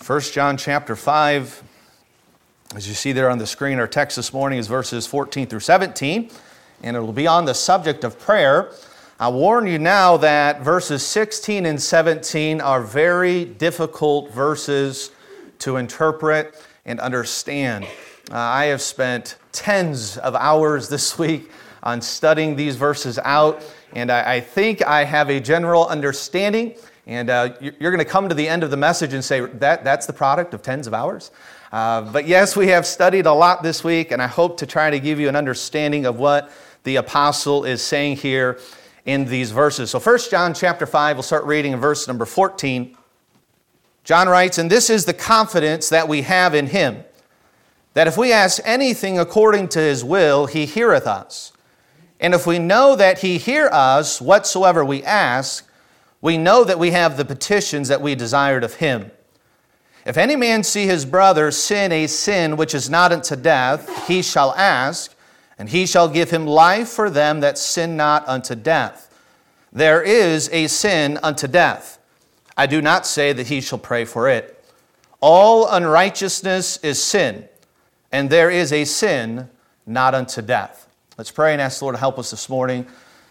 1 John chapter 5, as you see there on the screen, our text this morning is verses 14 through 17, and it will be on the subject of prayer. I warn you now that verses 16 and 17 are very difficult verses to interpret and understand. I have spent tens of hours this week on studying these verses out, and I think I have a general understanding. And you're going to come to the end of the message and say, that's the product of tens of hours? But yes, we have studied a lot this week, and I hope to try to give you an understanding of what the apostle is saying here in these verses. So 1 John chapter 5, we'll start reading in verse number 14. John writes, "And this is the confidence that we have in him, that if we ask anything according to his will, he heareth us. And if we know that he hear us whatsoever we ask, we know that we have the petitions that we desired of him. If any man see his brother sin a sin which is not unto death, he shall ask, and he shall give him life for them that sin not unto death. There is a sin unto death. I do not say that he shall pray for it. All unrighteousness is sin, and there is a sin not unto death." Let's pray and ask the Lord to help us this morning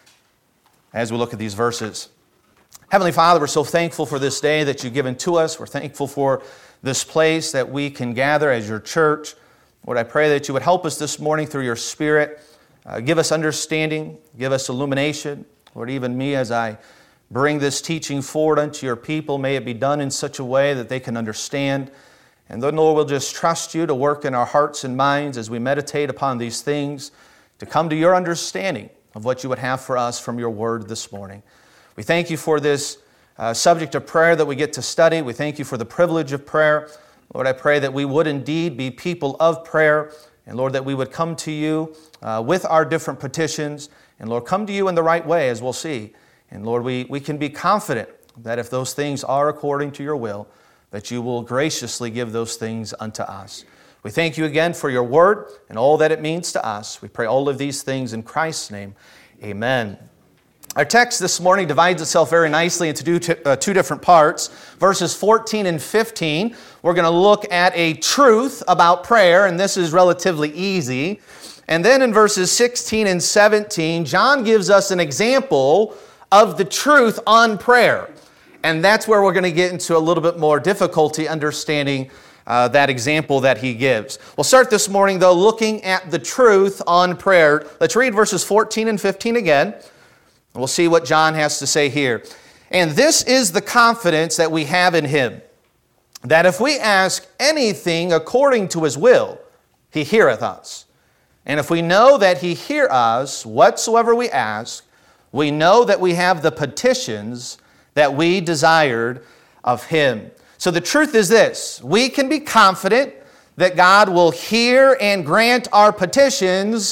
as we look at these verses. Heavenly Father, we're so thankful for this day that you've given to us. We're thankful for this place that we can gather as your church. Lord, I pray that you would help us this morning through your Spirit. Give us understanding, give us illumination. Lord, even me as I bring this teaching forward unto your people, may it be done in such a way that they can understand. And then, Lord, we'll just trust you to work in our hearts and minds as we meditate upon these things, to come to your understanding of what you would have for us from your word this morning. We thank you for this subject of prayer that we get to study. We thank you for the privilege of prayer. Lord, I pray that we would indeed be people of prayer. And Lord, that we would come to you with our different petitions. And Lord, come to you in the right way, as we'll see. And Lord, we can be confident that if those things are according to your will, that you will graciously give those things unto us. We thank you again for your word and all that it means to us. We pray all of these things in Christ's name. Amen. Our text this morning divides itself very nicely into two different parts. Verses 14 and 15, we're going to look at a truth about prayer, and this is relatively easy. And then in verses 16 and 17, John gives us an example of the truth on prayer. And that's where we're going to get into a little bit more difficulty understanding that example that he gives. We'll start this morning, though, looking at the truth on prayer. Let's read verses 14 and 15 again. We'll see what John has to say here. "And this is the confidence that we have in him, that if we ask anything according to his will, he heareth us. And if we know that he hear us whatsoever we ask, we know that we have the petitions that we desired of him." So the truth is this: we can be confident that God will hear and grant our petitions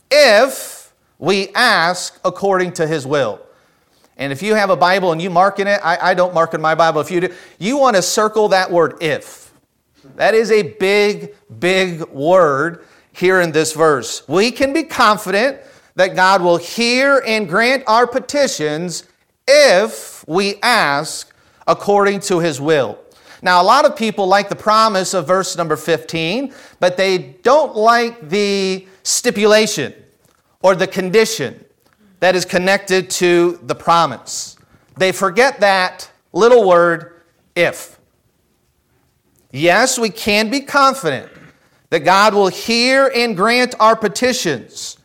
if we ask according to his will. And if you have a Bible and you mark in it, I don't mark in my Bible. If you do, you want to circle that word "if." That is a big, big word here in this verse. We can be confident that God will hear and grant our petitions if we ask according to his will. Now, a lot of people like the promise of verse number 15, but they don't like the stipulation or the condition that is connected to the promise. They forget that little word, if. Yes, we can be confident that God will hear and grant our petitions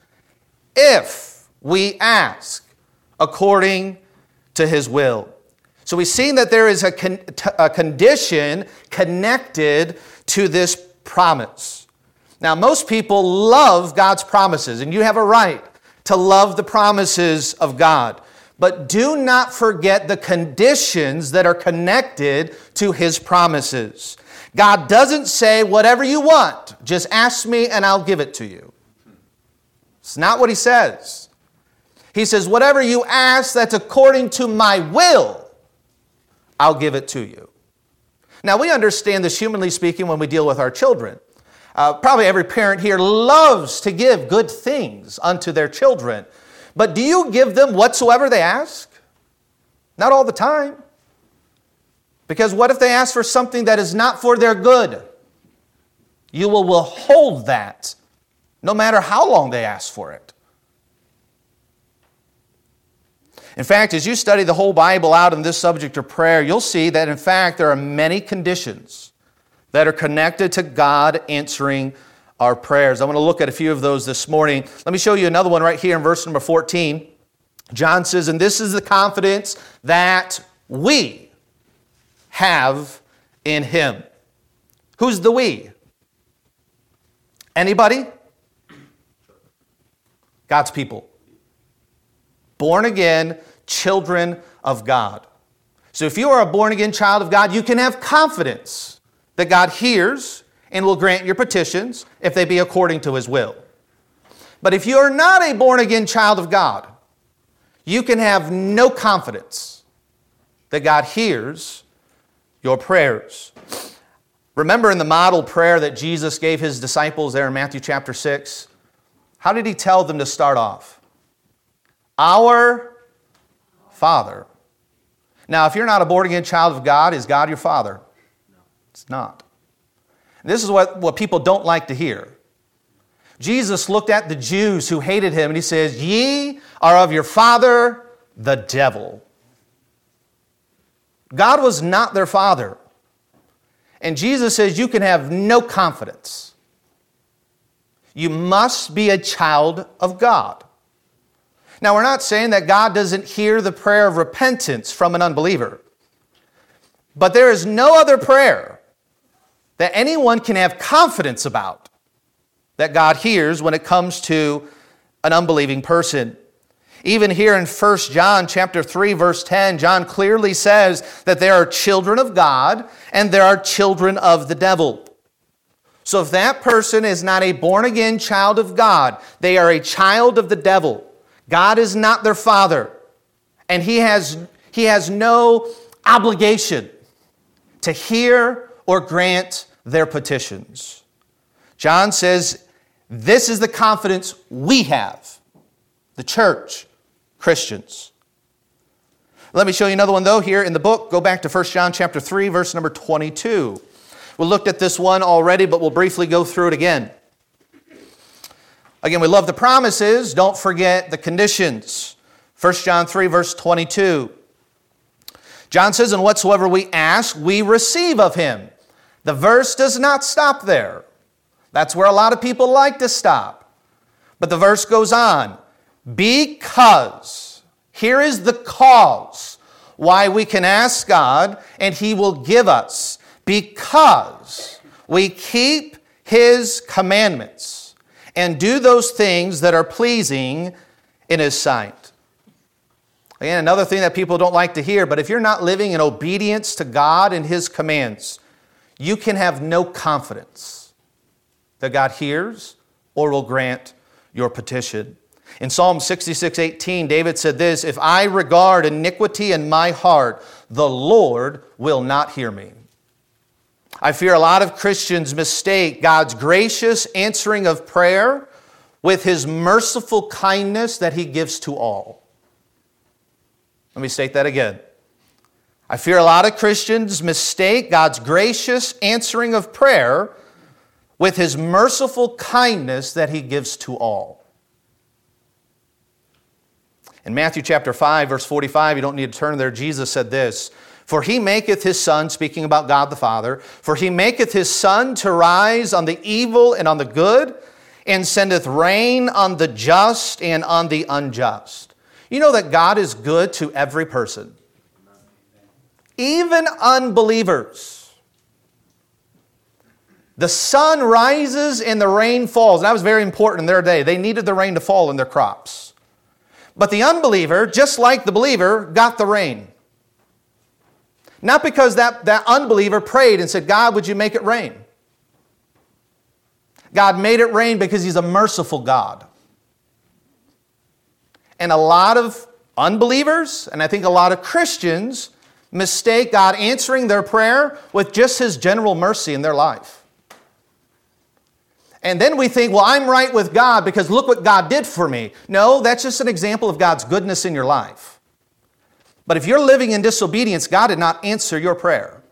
if we ask according to his will. So we've seen that there is a condition connected to this promise. Now, most people love God's promises, and you have a right to love the promises of God. But do not forget the conditions that are connected to his promises. God doesn't say, whatever you want, just ask me and I'll give it to you. It's not what he says. He says, whatever you ask that's according to my will, I'll give it to you. Now, we understand this humanly speaking when we deal with our children. Probably every parent here loves to give good things unto their children. But do you give them whatsoever they ask? Not all the time. Because what if they ask for something that is not for their good? You will withhold that, no matter how long they ask for it. In fact, as you study the whole Bible out in this subject of prayer, you'll see that, in fact, there are many conditions that are connected to God answering our prayers. I want to look at a few of those this morning. Let me show you another one right here in verse number 14. John says, and this is the confidence that we have in Him. Who's the we? Anybody? God's people. Born again, children of God. So if you are a born again child of God, you can have confidence that God hears and will grant your petitions if they be according to His will. But if you are not a born again child of God, you can have no confidence that God hears your prayers. Remember in the model prayer that Jesus gave His disciples there in Matthew chapter 6, how did He tell them to start off? Our Father. Now, if you're not a born-again child of God, is God your Father? No. It's not. This is what people don't like to hear. Jesus looked at the Jews who hated Him and He says, ye are of your father, the devil. God was not their father. And Jesus says you can have no confidence. You must be a child of God. Now, we're not saying that God doesn't hear the prayer of repentance from an unbeliever. But there is no other prayer that anyone can have confidence about that God hears when it comes to an unbelieving person. Even here in 1 John chapter 3, verse 10, John clearly says that there are children of God and there are children of the devil. So if that person is not a born-again child of God, they are a child of the devil. God is not their father, and He has no obligation to hear or grant their petitions. John says, this is the confidence we have, the church, Christians. Let me show you another one, though, here in the book. Go back to 1 John chapter 3, verse number 22. We looked at this one already, but we'll briefly go through it again. Again, we love the promises. Don't forget the conditions. 1 John 3, verse 22. John says, and whatsoever we ask, we receive of Him. The verse does not stop there. That's where a lot of people like to stop. But the verse goes on. Because, here is the cause why we can ask God and He will give us. Because we keep His commandments and do those things that are pleasing in His sight. Again, another thing that people don't like to hear, but if you're not living in obedience to God and His commands, you can have no confidence that God hears or will grant your petition. In Psalm 66:18, David said this, if I regard iniquity in my heart, the Lord will not hear me. I fear a lot of Christians mistake God's gracious answering of prayer with His merciful kindness that He gives to all. Let me state that again. I fear a lot of Christians mistake God's gracious answering of prayer with His merciful kindness that He gives to all. In Matthew chapter 5, verse 45, you don't need to turn there, Jesus said this, for He maketh His sun, speaking about God the Father, for He maketh His sun to rise on the evil and on the good, and sendeth rain on the just and on the unjust. You know that God is good to every person, even unbelievers. The sun rises and the rain falls. And that was very important in their day. They needed the rain to fall in their crops. But the unbeliever, just like the believer, got the rain. Not because that unbeliever prayed and said, God, would you make it rain? God made it rain because He's a merciful God. And a lot of unbelievers, and I think a lot of Christians, mistake God answering their prayer with just His general mercy in their life. And then we think, well, I'm right with God because look what God did for me. No, that's just an example of God's goodness in your life. But if you're living in disobedience, God did not answer your prayer.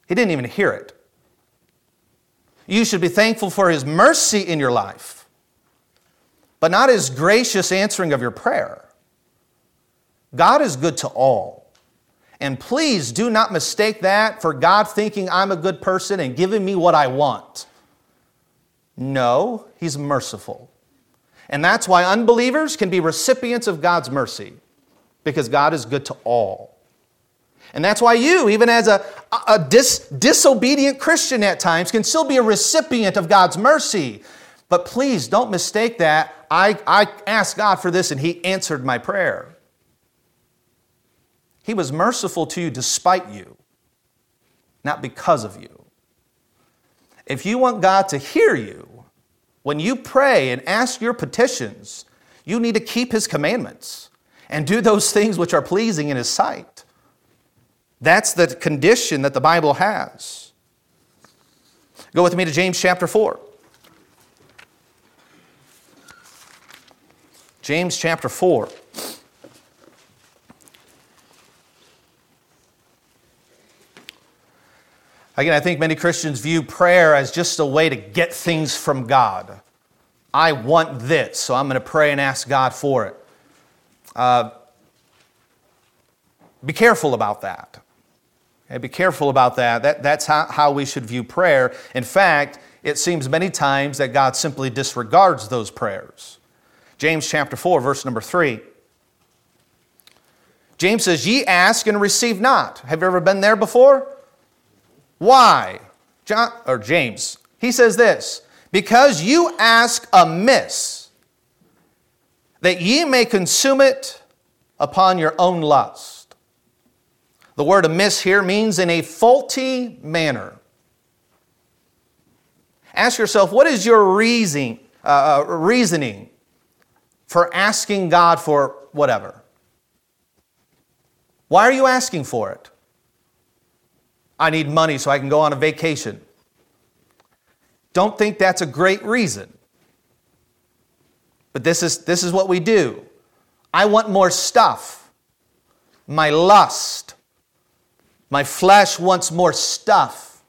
He didn't even hear it. You should be thankful for His mercy in your life, but not His gracious answering of your prayer. God is good to all. And please do not mistake that for God thinking I'm a good person and giving me what I want. No, He's merciful. And that's why unbelievers can be recipients of God's mercy, because God is good to all. And that's why you, even as a disobedient Christian at times, can still be a recipient of God's mercy. But please don't mistake that. I asked God for this and He answered my prayer. He was merciful to you despite you, not because of you. If you want God to hear you, when you pray and ask your petitions, you need to keep His commandments and do those things which are pleasing in His sight. That's the condition that the Bible has. Go with me to James chapter 4. James chapter 4. Again, I think many Christians view prayer as just a way to get things from God. I want this, so I'm going to pray and ask God for it. Be careful about that. Okay, be careful about that. That's how we should view prayer. In fact, it seems many times that God simply disregards those prayers. James chapter 4, verse number 3. James says, "Ye ask and receive not." Have you ever been there before? Why? James, he says this, "Because you ask amiss, that ye may consume it upon your own lust." The word amiss here means in a faulty manner. Ask yourself, what is your reasoning for asking God for whatever? Why are you asking for it? I need money so I can go on a vacation. Don't think that's a great reason. But this is what we do. I want more stuff. My lust. My flesh wants more stuff.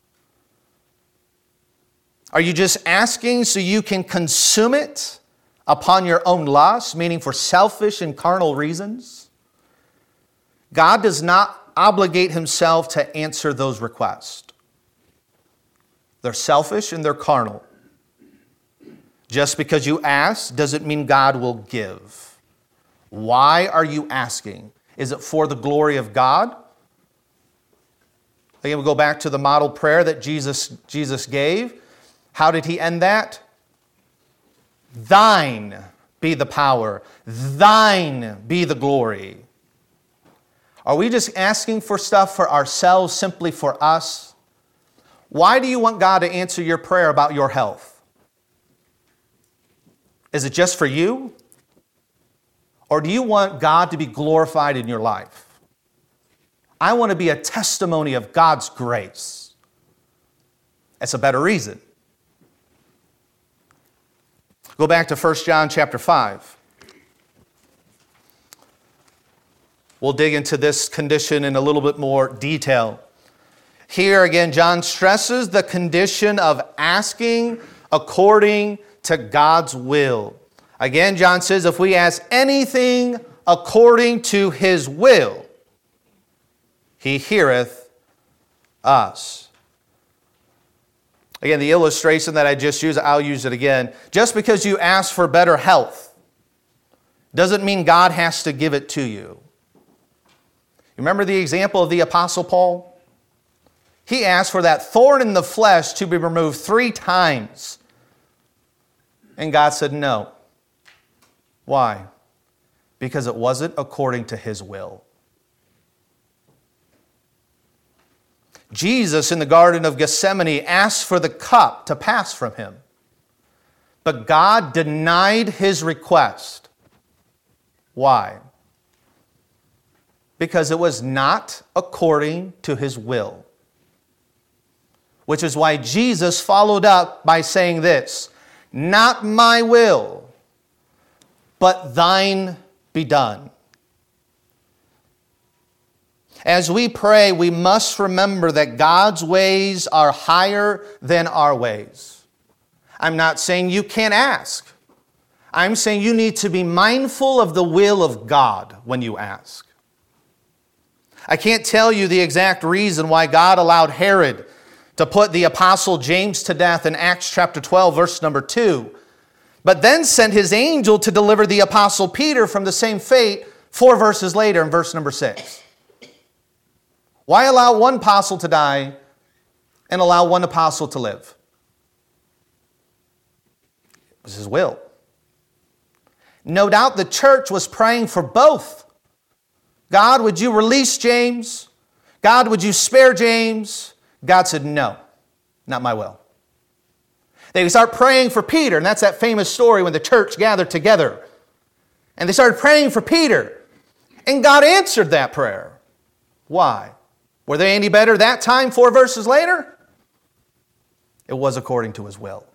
Are you just asking so you can consume it upon your own lust, meaning for selfish and carnal reasons? God does not obligate Himself to answer those requests. They're selfish and they're carnal. Just because you ask doesn't mean God will give. Why are you asking? Is it for the glory of God? Again, we go back to the model prayer that Jesus gave. How did He end that? Thine be the power. Thine be the glory. Are we just asking for stuff for ourselves, simply for us? Why do you want God to answer your prayer about your health? Is it just for you? Or do you want God to be glorified in your life? I want to be a testimony of God's grace. That's a better reason. Go back to 1 John chapter 5. We'll dig into this condition in a little bit more detail. Here again, John stresses the condition of asking according to God's will. Again, John says, if we ask anything according to His will, He heareth us. Again, the illustration that I just used, I'll use it again. Just because you ask for better health doesn't mean God has to give it to you. Remember the example of the Apostle Paul? He asked for that thorn in the flesh to be removed 3 times. And God said no. Why? Because it wasn't according to His will. Jesus in the Garden of Gethsemane asked for the cup to pass from Him. But God denied His request. Why? Because it was not according to His will. Which is why Jesus followed up by saying this, "Not my will, but thine be done." As we pray, we must remember that God's ways are higher than our ways. I'm not saying you can't ask. I'm saying you need to be mindful of the will of God when you ask. I can't tell you the exact reason why God allowed Herod to put the apostle James to death in Acts chapter 12, verse number 2, but then sent his angel to deliver the apostle Peter from the same fate 4 verses later in verse number 6. Why allow one apostle to die and allow one apostle to live? It was his will. No doubt the church was praying for both. God, would you release James? God, would you spare James? God said, no, not my will. They start praying for Peter, and that's that famous story when the church gathered together. And they started praying for Peter, and God answered that prayer. Why? Were they any better that time, 4 verses later? It was according to his will.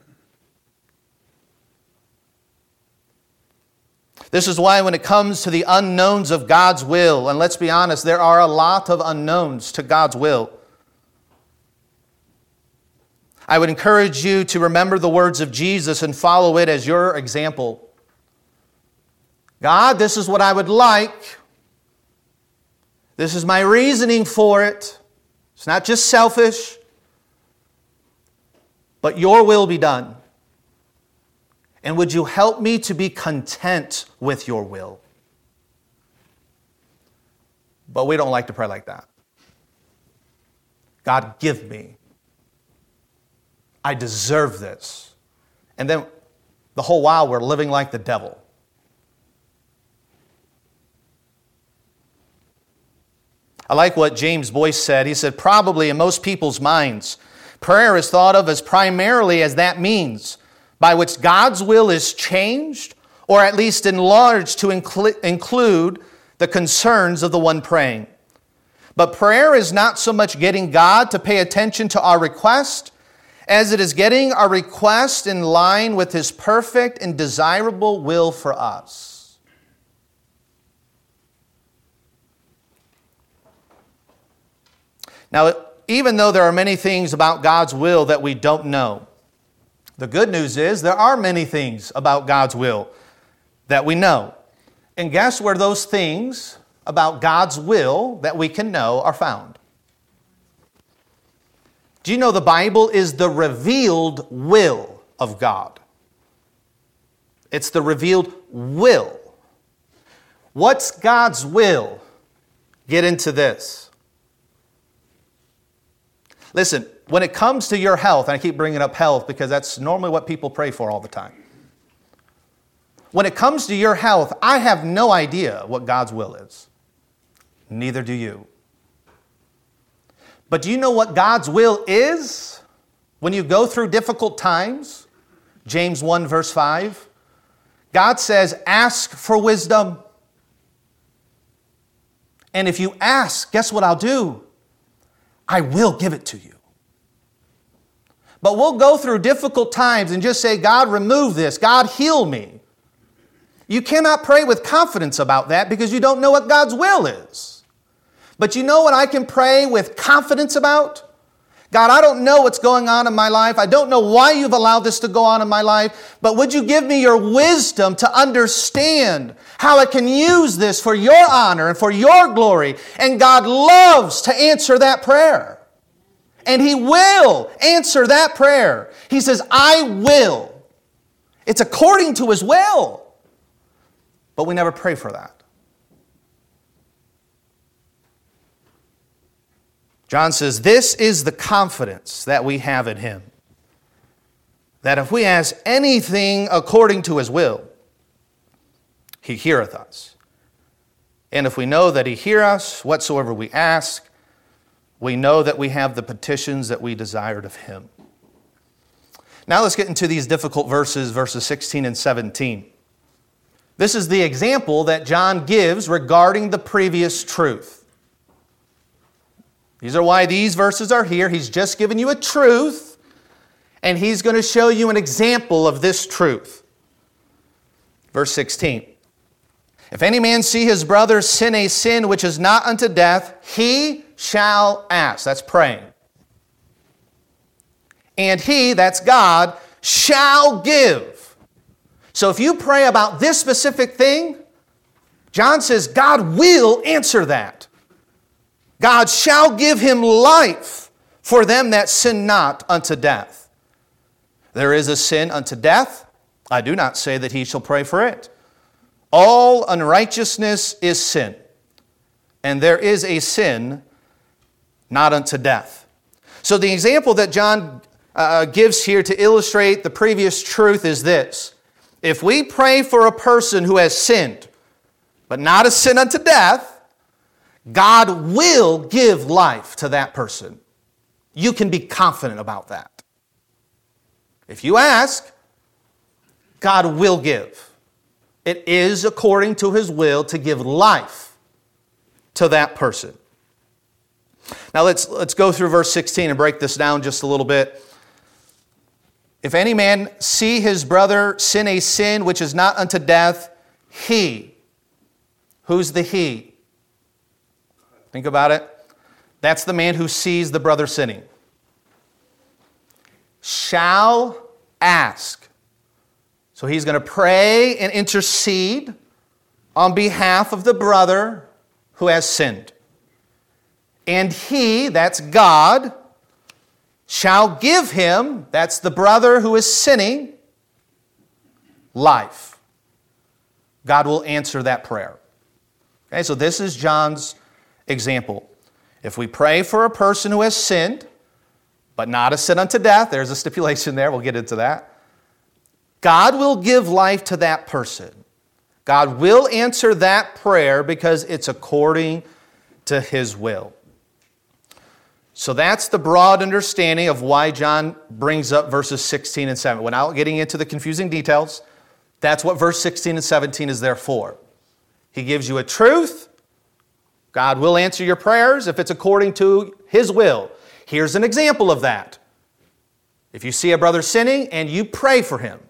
This is why when it comes to the unknowns of God's will, and let's be honest, there are a lot of unknowns to God's will. I would encourage you to remember the words of Jesus and follow it as your example. God, this is what I would like. This is my reasoning for it. It's not just selfish, but your will be done. And would you help me to be content with your will? But we don't like to pray like that. God, give me. I deserve this. And then the whole while we're living like the devil. I like what James Boyce said. He said, probably in most people's minds, prayer is thought of as primarily as that means by which God's will is changed or at least enlarged to include the concerns of the one praying. But prayer is not so much getting God to pay attention to our request as it is getting our request in line with His perfect and desirable will for us. Now, even though there are many things about God's will that we don't know, the good news is there are many things about God's will that we know. And guess where those things about God's will that we can know are found? Do you know the Bible is the revealed will of God? It's the revealed will. What's God's will? Get into this. Listen, when it comes to your health, and I keep bringing up health because that's normally what people pray for all the time. When it comes to your health, I have no idea what God's will is. Neither do you. But do you know what God's will is when you go through difficult times? James 1 verse 5. God says, ask for wisdom. And if you ask, guess what I'll do? I will give it to you. But we'll go through difficult times and just say, God, remove this. God, heal me. You cannot pray with confidence about that because you don't know what God's will is. But you know what I can pray with confidence about? God, I don't know what's going on in my life. I don't know why you've allowed this to go on in my life, but would you give me your wisdom to understand how I can use this for your honor and for your glory? And God loves to answer that prayer. And He will answer that prayer. He says, I will. It's according to His will. But we never pray for that. John says, this is the confidence that we have in Him, that if we ask anything according to His will, He heareth us. And if we know that He hear us, whatsoever we ask, we know that we have the petitions that we desired of Him. Now let's get into these difficult verses, verses 16 and 17. This is the example that John gives regarding the previous truth. These are why these verses are here. He's just given you a truth, and he's going to show you an example of this truth. Verse 16. If any man see his brother sin a sin which is not unto death, he shall ask. That's praying. And he, that's God, shall give. So if you pray about this specific thing, John says God will answer that. God shall give him life for them that sin not unto death. There is a sin unto death. I do not say that he shall pray for it. All unrighteousness is sin, and there is a sin not unto death. So the example that John gives here to illustrate the previous truth is this. If we pray for a person who has sinned, but not a sin unto death, God will give life to that person. You can be confident about that. If you ask, God will give. It is according to his will to give life to that person. Now let's go through verse 16 and break this down just a little bit. If any man see his brother sin a sin which is not unto death, he. Who's the he? Think about it. That's the man who sees the brother sinning. Shall ask. So he's going to pray and intercede on behalf of the brother who has sinned. And he, that's God, shall give him, that's the brother who is sinning, life. God will answer that prayer. Okay, so this is John's example. If we pray for a person who has sinned, but not a sin unto death, there's a stipulation there, we'll get into that. God will give life to that person. God will answer that prayer because it's according to his will. So that's the broad understanding of why John brings up verses 16 and 17. Without getting into the confusing details, that's what verse 16 and 17 is there for. He gives you a truth. God will answer your prayers if it's according to his will. Here's an example of that. If you see a brother sinning and you pray for him,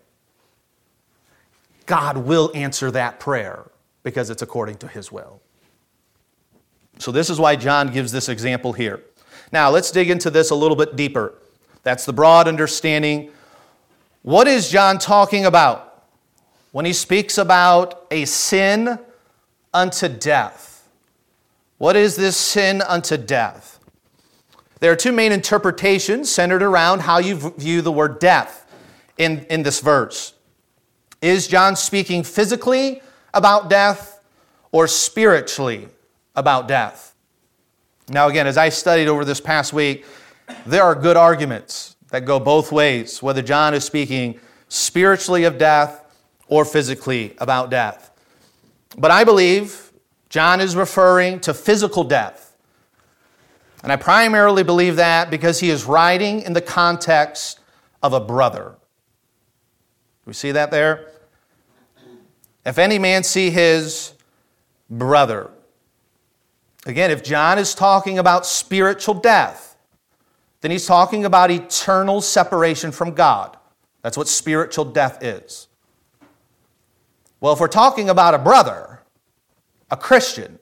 God will answer that prayer because it's according to his will. So this is why John gives this example here. Now let's dig into this a little bit deeper. That's the broad understanding. What is John talking about when he speaks about a sin unto death? What is this sin unto death? There are two main interpretations centered around how you view the word death in this verse. Is John speaking physically about death or spiritually about death? Now again, as I studied over this past week, there are good arguments that go both ways, whether John is speaking spiritually of death or physically about death. But I believe John is referring to physical death. And I primarily believe that because he is writing in the context of a brother. We see that there? If any man see his brother. Again, if John is talking about spiritual death, then he's talking about eternal separation from God. That's what spiritual death is. Well, if we're talking about a brother, a Christian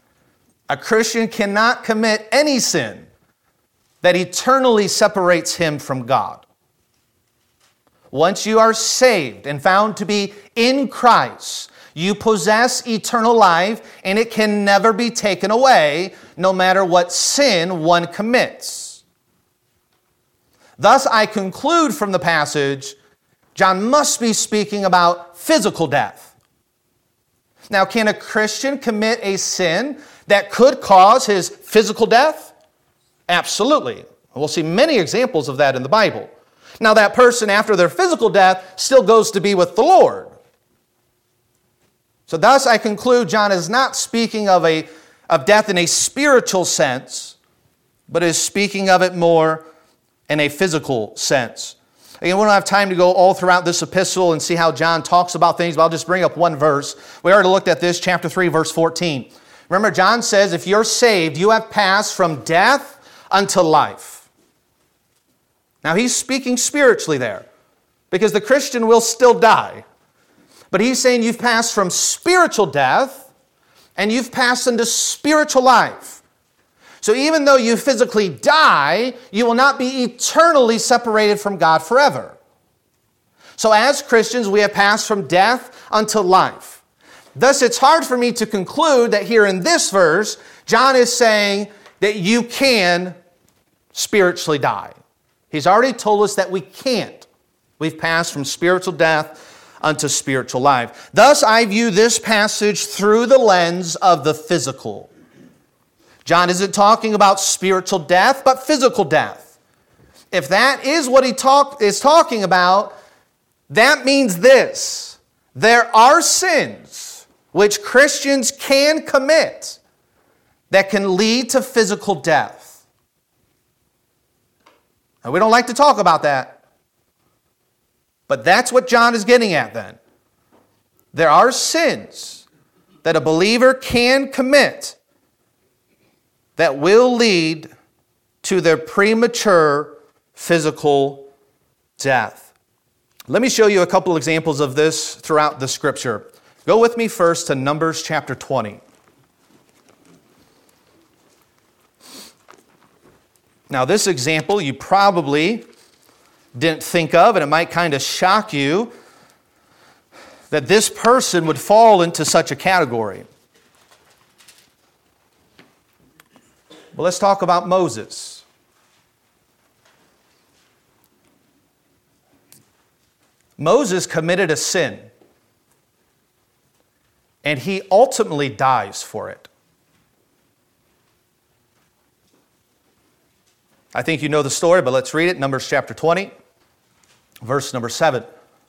cannot commit any sin that eternally separates him from God. Once you are saved and found to be in Christ, you possess eternal life, and it can never be taken away, no matter what sin one commits. Thus, I conclude from the passage, John must be speaking about physical death. Now, can a Christian commit a sin that could cause his physical death? Absolutely. We'll see many examples of that in the Bible. Now, that person, after their physical death, still goes to be with the Lord. So thus, I conclude John is not speaking of death in a spiritual sense, but is speaking of it more in a physical sense. Again, we don't have time to go all throughout this epistle and see how John talks about things, but I'll just bring up one verse. We already looked at this, chapter 3, verse 14. Remember, John says, if you're saved, you have passed from death unto life. Now, he's speaking spiritually there, because the Christian will still die. But he's saying you've passed from spiritual death and you've passed into spiritual life. So even though you physically die, you will not be eternally separated from God forever. So as Christians, we have passed from death unto life. Thus, it's hard for me to conclude that here in this verse, John is saying that you can spiritually die. He's already told us that we can't. We've passed from spiritual death unto spiritual life. Thus, I view this passage through the lens of the physical. John isn't talking about spiritual death, but physical death. If that is what he is talking about, that means this: there are sins which Christians can commit that can lead to physical death. Now, we don't like to talk about that, but that's what John is getting at then. There are sins that a believer can commit that will lead to their premature physical death. Let me show you a couple examples of this throughout the Scripture. Go with me first to Numbers chapter 20. Now, this example you probably didn't think of, and it might kind of shock you that this person would fall into such a category. Well, let's talk about Moses. Moses committed a sin, and he ultimately dies for it. I think you know the story, but let's read it. Numbers chapter 20, verse number 7.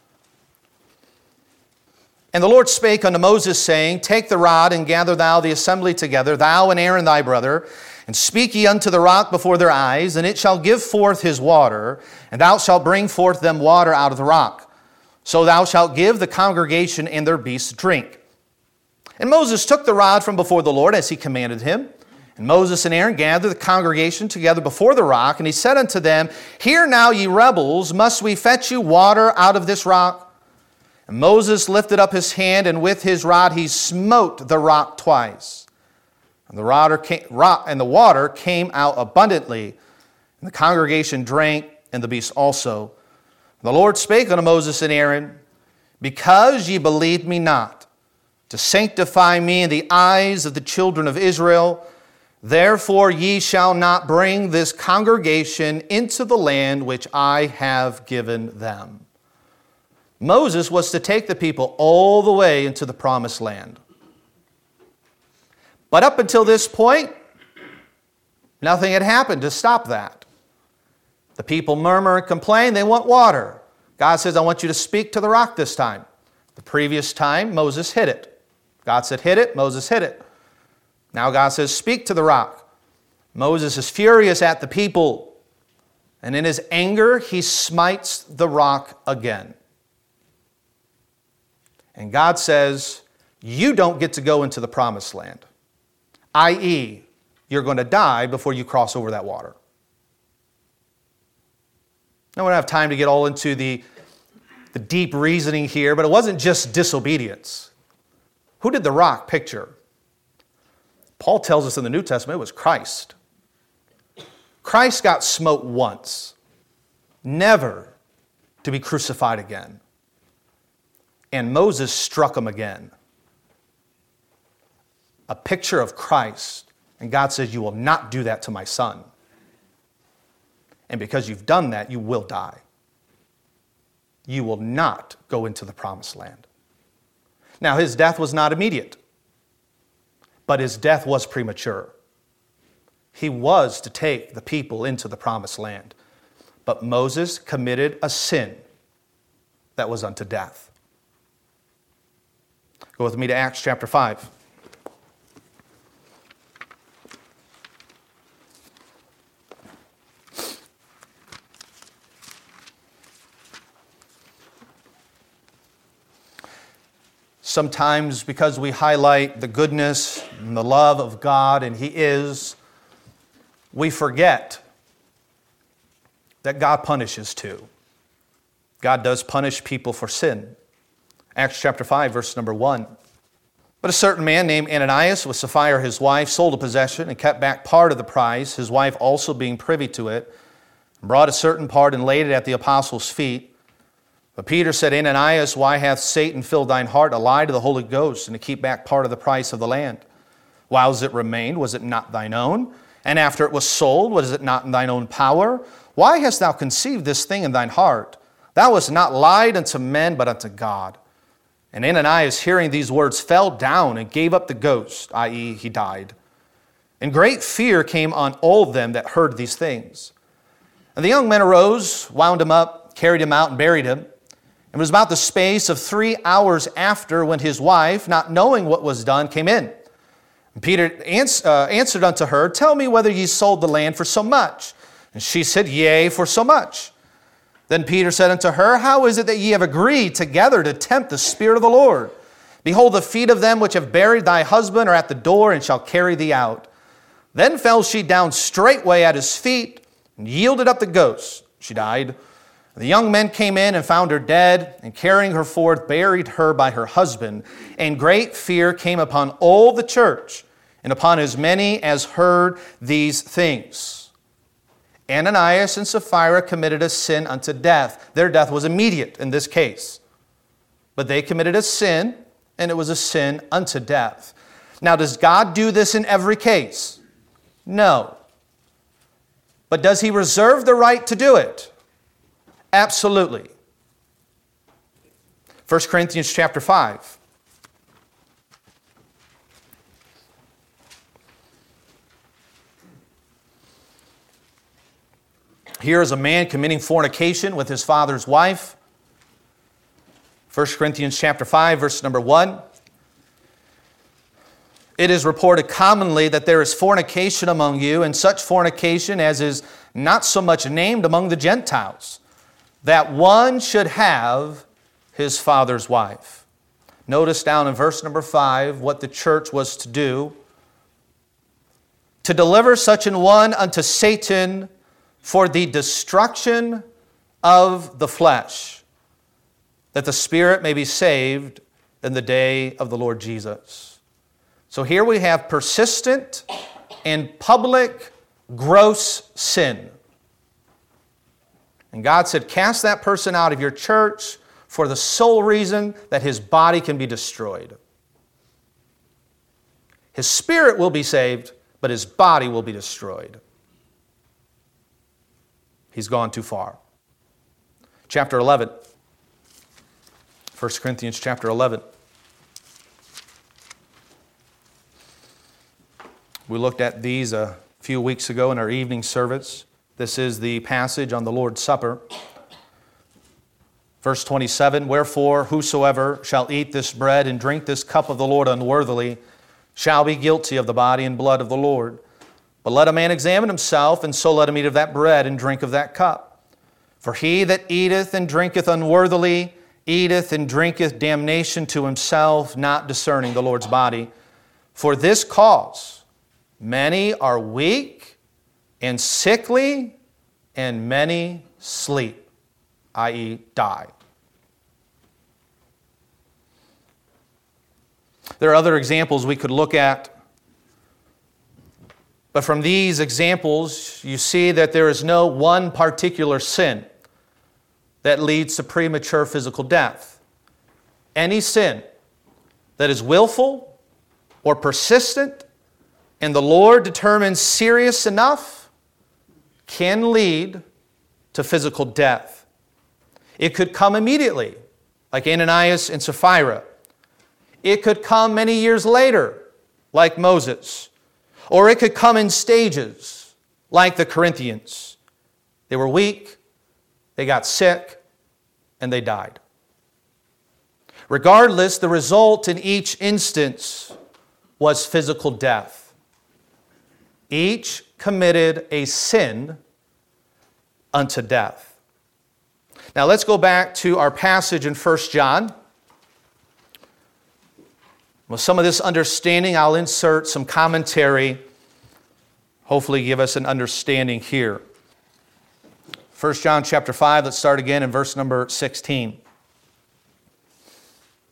And the Lord spake unto Moses, saying, Take the rod, and gather thou the assembly together, thou and Aaron thy brother, and speak ye unto the rock before their eyes, and it shall give forth his water, and thou shalt bring forth them water out of the rock. So thou shalt give the congregation and their beasts drink. And Moses took the rod from before the Lord, as he commanded him. And Moses and Aaron gathered the congregation together before the rock, and he said unto them, Hear now, ye rebels, must we fetch you water out of this rock? And Moses lifted up his hand, and with his rod he smote the rock twice. And the water came out abundantly, and the congregation drank, and the beasts also. And the Lord spake unto Moses and Aaron, Because ye believed me not, to sanctify me in the eyes of the children of Israel, therefore ye shall not bring this congregation into the land which I have given them. Moses was to take the people all the way into the promised land. But up until this point, nothing had happened to stop that. The people murmur and complain, they want water. God says, I want you to speak to the rock this time. The previous time, Moses hit it. God said, hit it, Moses hit it. Now God says, speak to the rock. Moses is furious at the people, and in his anger, he smites the rock again. And God says, you don't get to go into the promised land, i.e., you're going to die before you cross over that water. Now, we don't have time to get all into the deep reasoning here, but it wasn't just disobedience. Who did the rock picture? Paul tells us in the New Testament it was Christ. Christ got smote once, never to be crucified again. And Moses struck him again. A picture of Christ. And God says, you will not do that to my son. And because you've done that, you will die. You will not go into the promised land. Now, his death was not immediate, but his death was premature. He was to take the people into the promised land. But Moses committed a sin that was unto death. Go with me to Acts chapter 5. Sometimes because we highlight the goodness and the love of God, and He is, we forget that God punishes too. God does punish people for sin. Acts chapter 5, verse number 1. But a certain man named Ananias, with Sapphira his wife, sold a possession and kept back part of the price, his wife also being privy to it, and brought a certain part and laid it at the apostles' feet. But Peter said, Ananias, why hath Satan filled thine heart to lie to the Holy Ghost and to keep back part of the price of the land? Whiles it remained, was it not thine own? And after it was sold, was it not in thine own power? Why hast thou conceived this thing in thine heart? Thou hast not lied unto men, but unto God. And Ananias, hearing these words, fell down and gave up the ghost, i.e., he died. And great fear came on all them that heard these things. And the young men arose, wound him up, carried him out, and buried him. It was about the space of 3 hours after when his wife, not knowing what was done, came in. And Peter answered unto her, Tell me whether ye sold the land for so much. And she said, Yea, for so much. Then Peter said unto her, How is it that ye have agreed together to tempt the Spirit of the Lord? Behold, the feet of them which have buried thy husband are at the door, and shall carry thee out. Then fell she down straightway at his feet, and yielded up the ghost. She died. The young men came in and found her dead, and carrying her forth, buried her by her husband. And great fear came upon all the church, and upon as many as heard these things. Ananias and Sapphira committed a sin unto death. Their death was immediate in this case. But they committed a sin, and it was a sin unto death. Now, does God do this in every case? No. But does He reserve the right to do it? Absolutely. 1 Corinthians chapter 5. Here is a man committing fornication with his father's wife. 1 Corinthians chapter 5, verse number 1. It is reported commonly that there is fornication among you, and such fornication as is not so much named among the Gentiles, that one should have his father's wife. Notice down in verse number 5 what the church was to do. To deliver such an one unto Satan for the destruction of the flesh, that the spirit may be saved in the day of the Lord Jesus. So here we have persistent and public gross sin. And God said, cast that person out of your church for the sole reason that his body can be destroyed. His spirit will be saved, but his body will be destroyed. He's gone too far. Chapter 11. 1 Corinthians chapter 11. We looked at these a few weeks ago in our evening service. This is the passage on the Lord's Supper. Verse 27, Wherefore whosoever shall eat this bread and drink this cup of the Lord unworthily shall be guilty of the body and blood of the Lord. But let a man examine himself, and so let him eat of that bread and drink of that cup. For he that eateth and drinketh unworthily eateth and drinketh damnation to himself, not discerning the Lord's body. For this cause many are weak and sickly, and many sleep, i.e., die. There are other examples we could look at. But from these examples, you see that there is no one particular sin that leads to premature physical death. Any sin that is willful or persistent and the Lord determines serious enough can lead to physical death. It could come immediately, like Ananias and Sapphira. It could come many years later, like Moses. Or it could come in stages, like the Corinthians. They were weak, they got sick, and they died. Regardless, the result in each instance was physical death. Each committed a sin unto death. Now let's go back to our passage in 1 John. With some of this understanding, I'll insert some commentary, hopefully give us an understanding here. 1 John chapter 5, let's start again in verse number 16.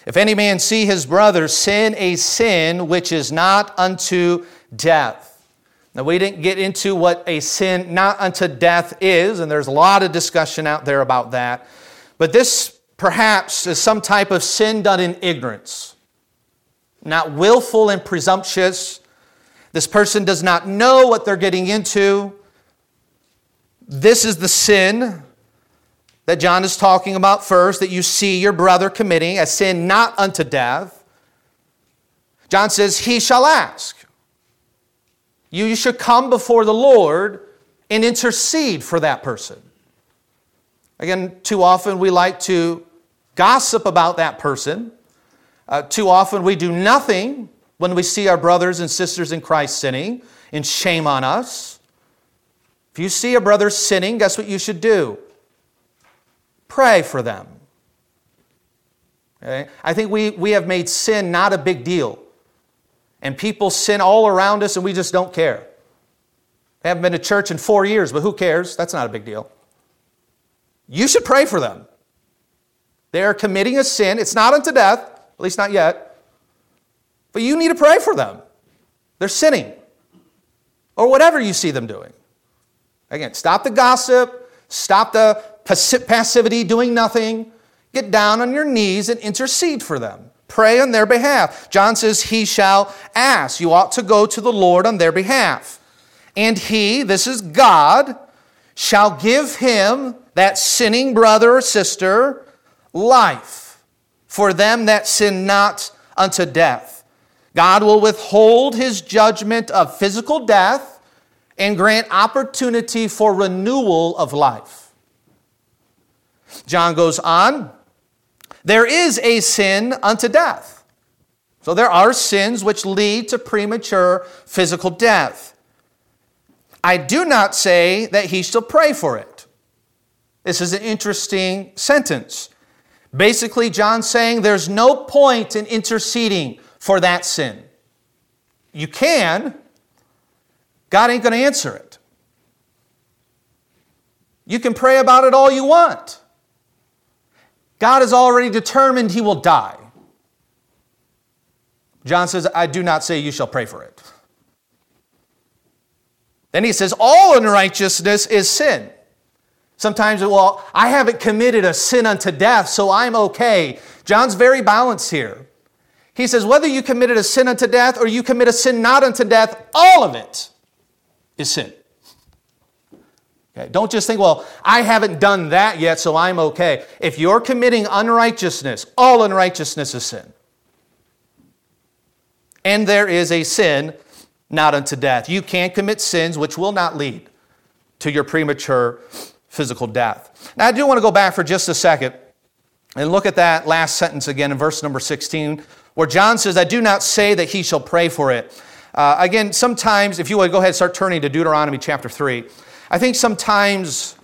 If any man see his brother sin a sin which is not unto death. Now, we didn't get into what a sin not unto death is, and there's a lot of discussion out there about that. But this perhaps is some type of sin done in ignorance, not willful and presumptuous. This person does not know what they're getting into. This is the sin that John is talking about first, that you see your brother committing a sin not unto death. John says, he shall ask. You should come before the Lord and intercede for that person. Again, too often we like to gossip about that person. Too often we do nothing when we see our brothers and sisters in Christ sinning, and shame on us. If you see a brother sinning, guess what you should do? Pray for them. Okay? I think we have made sin not a big deal. And people sin all around us and we just don't care. They haven't been to church in 4 years, but who cares? That's not a big deal. You should pray for them. They are committing a sin. It's not unto death, at least not yet. But you need to pray for them. They're sinning. Or whatever you see them doing. Again, stop the gossip. Stop the passivity, doing nothing. Get down on your knees and intercede for them. Pray on their behalf. John says, he shall ask. You ought to go to the Lord on their behalf. And he, this is God, shall give him, that sinning brother or sister, life for them that sin not unto death. God will withhold his judgment of physical death and grant opportunity for renewal of life. John goes on, there is a sin unto death. So there are sins which lead to premature physical death. I do not say that he shall pray for it. This is an interesting sentence. Basically, John's saying there's no point in interceding for that sin. You can. God ain't going to answer it. You can pray about it all you want. God has already determined he will die. John says, I do not say you shall pray for it. Then he says, all unrighteousness is sin. Sometimes, well, I haven't committed a sin unto death, so I'm okay. John's very balanced here. He says, whether you committed a sin unto death or you commit a sin not unto death, all of it is sin. Okay, don't just think, well, I haven't done that yet, so I'm okay. If you're committing unrighteousness, all unrighteousness is sin. And there is a sin not unto death. You can commit sins which will not lead to your premature physical death. Now, I do want to go back for just a second and look at that last sentence again in verse number 16, where John says, I do not say that he shall pray for it. Again, sometimes, if you would go ahead and start turning to Deuteronomy chapter 3, I think sometimes,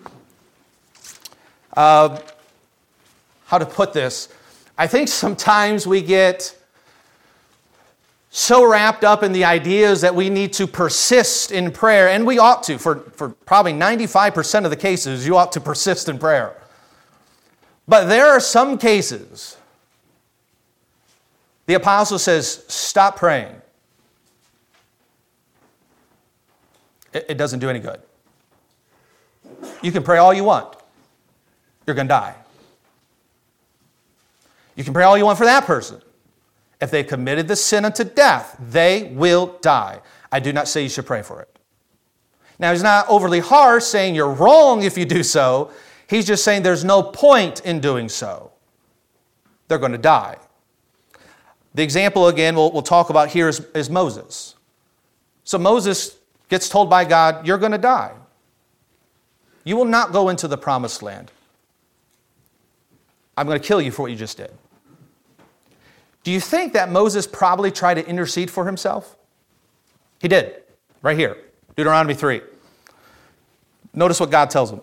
how to put this, I think sometimes we get so wrapped up in the ideas that we need to persist in prayer, and we ought to. For probably 95% of the cases, you ought to persist in prayer. But there are some cases, the apostle says, stop praying. It doesn't do any good. You can pray all you want. You're going to die. You can pray all you want for that person. If they committed the sin unto death, they will die. I do not say you should pray for it. Now, he's not overly harsh saying you're wrong if you do so. He's just saying there's no point in doing so. They're going to die. The example, again, we'll talk about here is Moses. So Moses gets told by God, you're going to die. You will not go into the promised land. I'm going to kill you for what you just did. Do you think that Moses probably tried to intercede for himself? He did, right here, Deuteronomy 3. Notice what God tells him.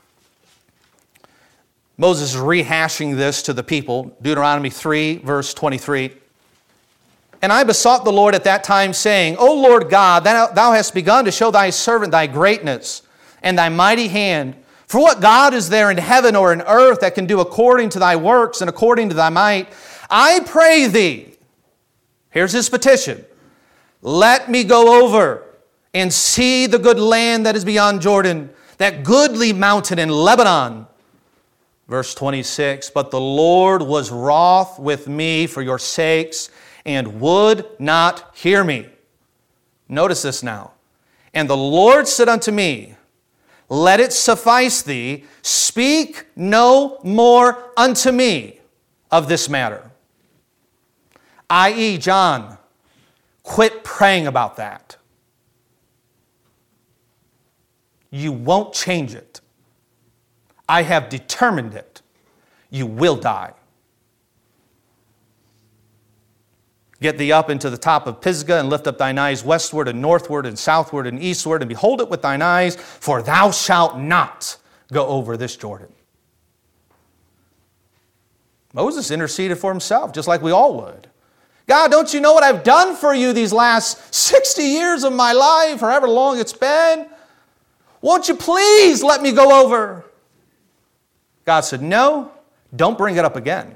Moses is rehashing this to the people, Deuteronomy 3, verse 23. And I besought the Lord at that time, saying, O Lord God, thou hast begun to show thy servant thy greatness and thy mighty hand. For what God is there in heaven or in earth that can do according to thy works and according to thy might? I pray thee, here's his petition, let me go over and see the good land that is beyond Jordan, that goodly mountain in Lebanon. Verse 26, but the Lord was wroth with me for your sakes, and would not hear me. Notice this now. And the Lord said unto me, let it suffice thee, speak no more unto me of this matter. I.e., John, quit praying about that. You won't change it. I have determined it. You will die. Get thee up into the top of Pisgah, and lift up thine eyes westward and northward and southward and eastward, and behold it with thine eyes, for thou shalt not go over this Jordan. Moses interceded for himself, just like we all would. God, don't you know what I've done for you these last 60 years of my life, or however long it's been? Won't you please let me go over? God said, no, don't bring it up again.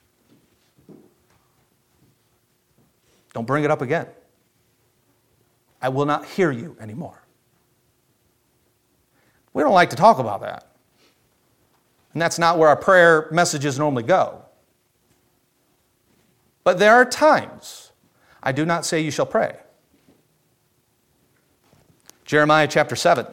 Don't bring it up again. I will not hear you anymore. We don't like to talk about that. And that's not where our prayer messages normally go. But there are times I do not say you shall pray. Jeremiah chapter 7.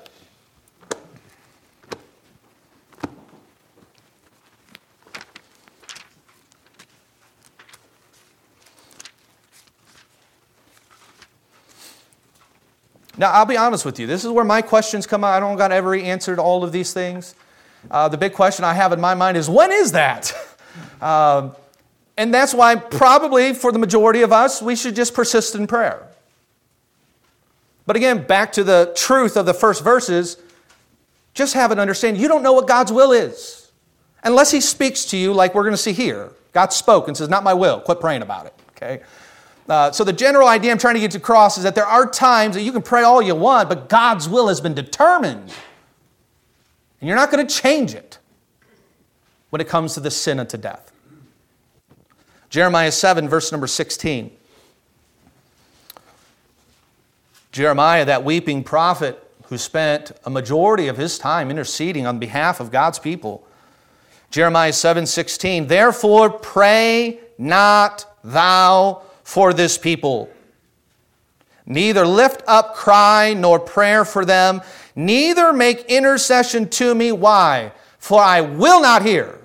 Now, I'll be honest with you. This is where my questions come out. I don't got every answer to all of these things. The big question I have in my mind is, when is that? And that's why probably for the majority of us, we should just persist in prayer. But again, back to the truth of the first verses, just have an understanding. You don't know what God's will is. Unless He speaks to you like we're going to see here. God spoke and says, not my will. Quit praying about it. Okay? So the general idea I'm trying to get across is that there are times that you can pray all you want, but God's will has been determined. And you're not going to change it when it comes to the sin unto death. Jeremiah 7, verse number 16. Jeremiah, that weeping prophet who spent a majority of his time interceding on behalf of God's people. Jeremiah 7:16, therefore pray not thou for this people, neither lift up cry nor prayer for them, neither make intercession to me. Why? For I will not hear.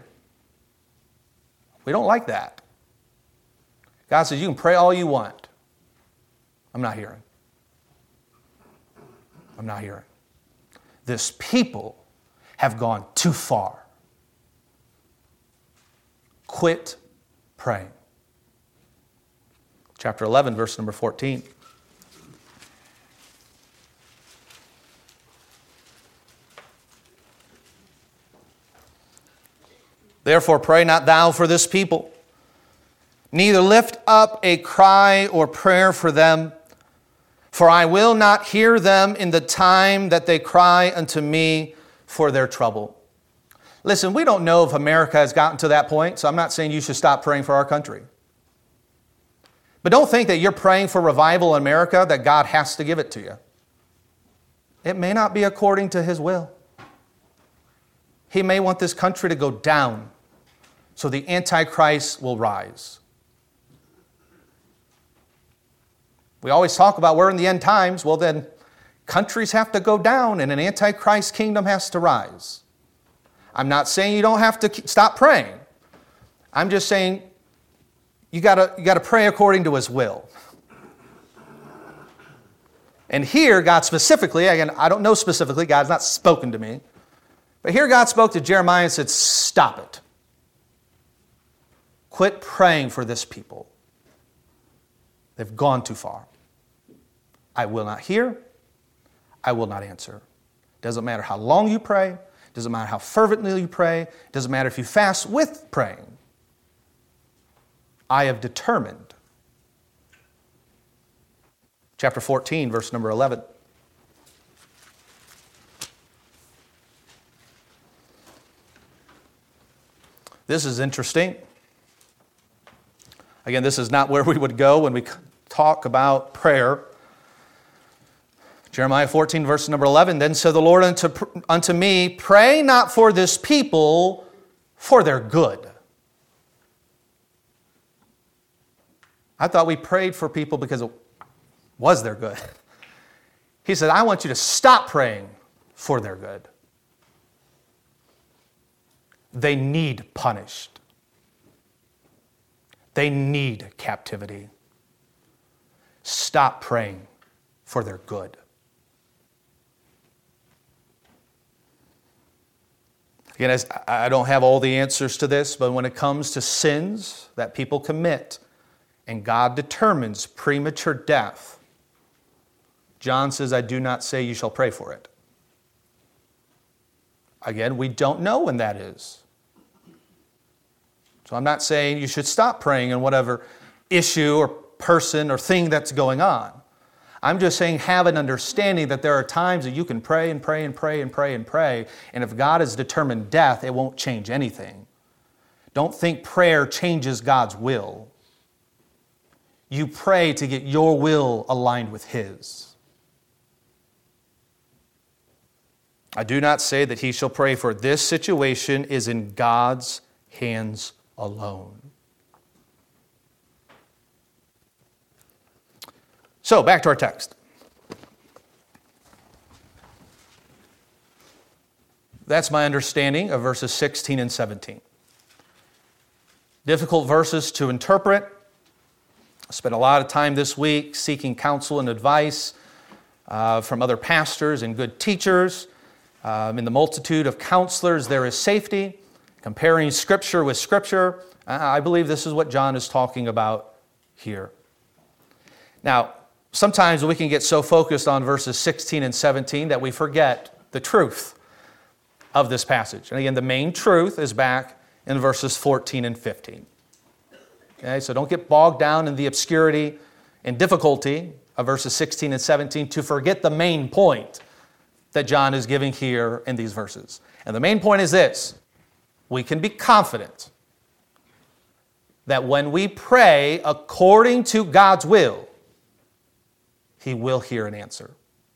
We don't like that. God says, you can pray all you want. I'm not hearing. I'm not hearing. This people have gone too far. Quit praying. Chapter 11, verse number 14. Therefore pray not thou for this people, neither lift up a cry or prayer for them, for I will not hear them in the time that they cry unto me for their trouble. Listen, we don't know if America has gotten to that point, so I'm not saying you should stop praying for our country. But don't think that you're praying for revival in America, that God has to give it to you. It may not be according to His will. He may want this country to go down so the Antichrist will rise. We always talk about we're in the end times. Well, then countries have to go down and an Antichrist kingdom has to rise. I'm not saying you don't have to stop praying. I'm just saying you got to pray according to His will. And here, God specifically, again, I don't know specifically, God's not spoken to me, but here God spoke to Jeremiah and said, stop it. Quit praying for this people. They've gone too far. I will not hear. I will not answer. Doesn't matter how long you pray. Doesn't matter how fervently you pray. Doesn't matter if you fast with praying. I have determined. Chapter 14, verse number 11. This is interesting. Again, this is not where we would go when we talk about prayer. Jeremiah 14, verse number 11, then said the Lord unto me, pray not for this people, for their good. I thought we prayed for people because it was their good. He said, I want you to stop praying for their good. They need punished. They need captivity. Stop praying for their good. Again, I don't have all the answers to this, but when it comes to sins that people commit and God determines premature death, John says, I do not say you shall pray for it. Again, we don't know when that is. So I'm not saying you should stop praying in whatever issue or person or thing that's going on. I'm just saying have an understanding that there are times that you can pray and pray and pray and pray and pray, and if God has determined death, it won't change anything. Don't think prayer changes God's will. You pray to get your will aligned with His. I do not say that he shall pray, for this situation is in God's hands alone. So, back to our text. That's my understanding of verses 16 and 17. Difficult verses to interpret. I spent a lot of time this week seeking counsel and advice from other pastors and good teachers. In the multitude of counselors, there is safety. Comparing Scripture with Scripture, I believe this is what John is talking about here. Now, sometimes we can get so focused on verses 16 and 17 that we forget the truth of this passage. And again, the main truth is back in verses 14 and 15. Okay, so don't get bogged down in the obscurity and difficulty of verses 16 and 17 to forget the main point that John is giving here in these verses. And the main point is this: we can be confident that when we pray according to God's will, He will hear and answer.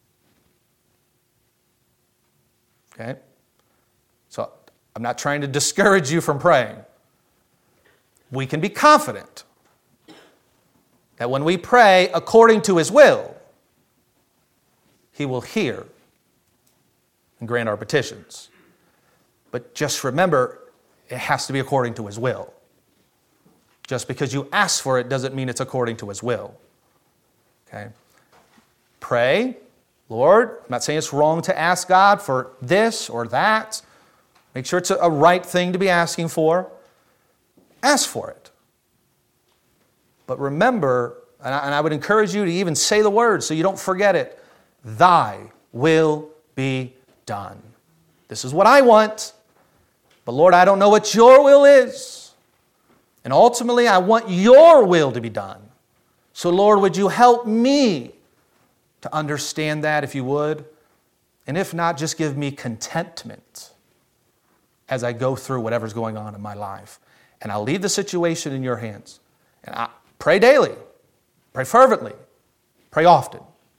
Okay? So I'm not trying to discourage you from praying. We can be confident that when we pray according to His will, He will hear and grant our petitions. But just remember, it has to be according to His will. Just because you ask for it doesn't mean it's according to His will. Okay? Pray, Lord, I'm not saying it's wrong to ask God for this or that. Make sure it's a right thing to be asking for. Ask for it. But remember, and I would encourage you to even say the words so you don't forget it, Thy will be done. This is what I want, but Lord, I don't know what your will is. And ultimately, I want your will to be done. So Lord, would you help me to understand that, if you would? And if not, just give me contentment as I go through whatever's going on in my life. And I'll leave the situation in your hands. And I pray daily, pray fervently, pray often.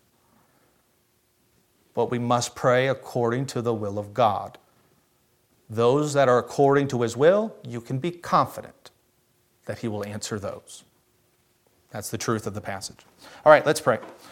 But we must pray according to the will of God. Those that are according to His will, you can be confident that He will answer those. That's the truth of the passage. All right, let's pray.